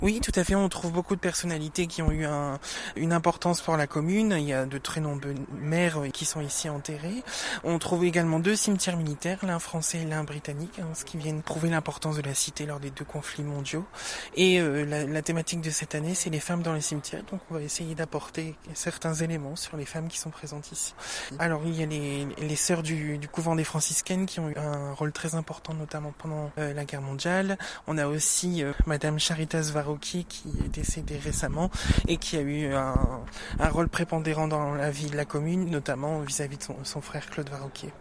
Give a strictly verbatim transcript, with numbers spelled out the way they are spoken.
Oui, tout à fait. On trouve beaucoup de personnalités qui ont eu un, une importance pour la commune. Il y a de très nombreux maires qui sont ici enterrés. On trouve également deux cimetières militaires, l'un français et l'un britannique, hein, ce qui viennent prouver l'importance de la cité lors des deux conflits mondiaux. Et euh, la, la thématique de cette année, c'est les femmes dans les cimetières. Donc on va essayer d'apporter certains éléments sur les femmes qui sont présentes ici. Alors il y a les, les sœurs du, du couvent des franciscaines qui ont eu un rôle très important, notamment pendant euh, la guerre mondiale. On a aussi euh, Madame Charitas Varro qui est décédé récemment et qui a eu un, un rôle prépondérant dans la vie de la commune, notamment vis-à-vis de son, son frère Claude Varroquier.